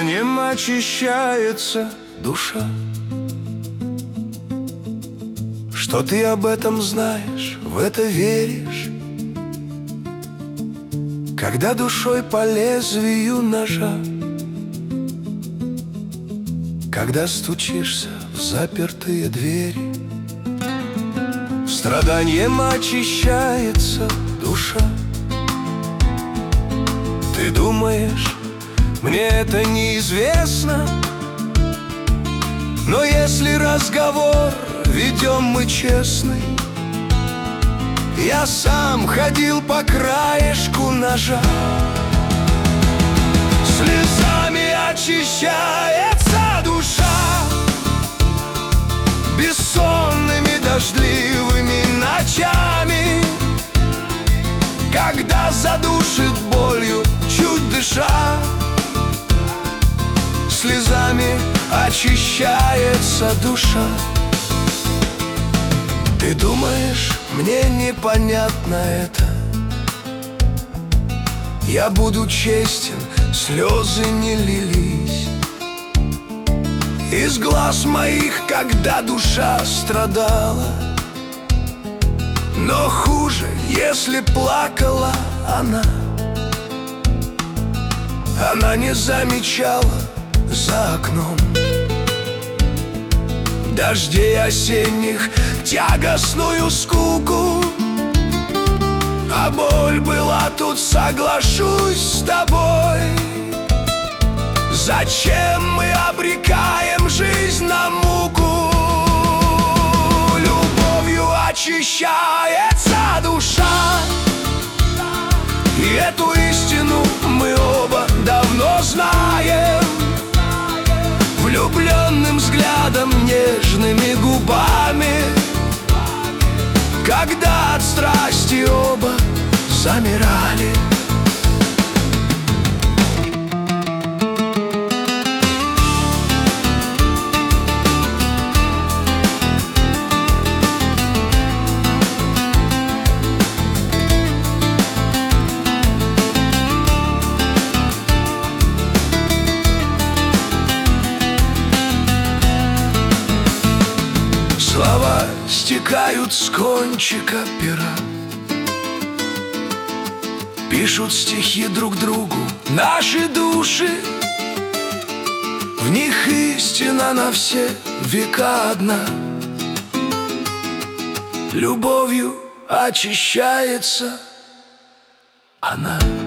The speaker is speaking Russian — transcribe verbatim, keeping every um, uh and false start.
Страданием очищается душа. Что ты об этом знаешь, в это веришь? Когда душой по лезвию ножа, когда стучишься в запертые двери, страданием очищается душа. Ты думаешь, мне это неизвестно? Но если разговор ведем мы честный, я сам ходил по краешку ножа. Слезами очищается душа, бессонными дождливыми ночами, когда задушит болью, чуть дыша. Слезами очищается душа. Ты думаешь, мне непонятно это? Я буду честен, слезы не лились из глаз моих, когда душа страдала. Но хуже, если плакала она. Она не замечала за окном дождей осенних, тягостную скуку. А боль была тут, соглашусь с тобой. Зачем мы обрекаем жизнь на муку? Любовью очищается душа, и эту истину мы оба давно знаем. Влюбленным взглядом, нежными губами, когда от страсти оба замирали. Слова стекают с кончика пера, пишут стихи друг другу наши души. В них истина на все века одна. Любовью очищается она.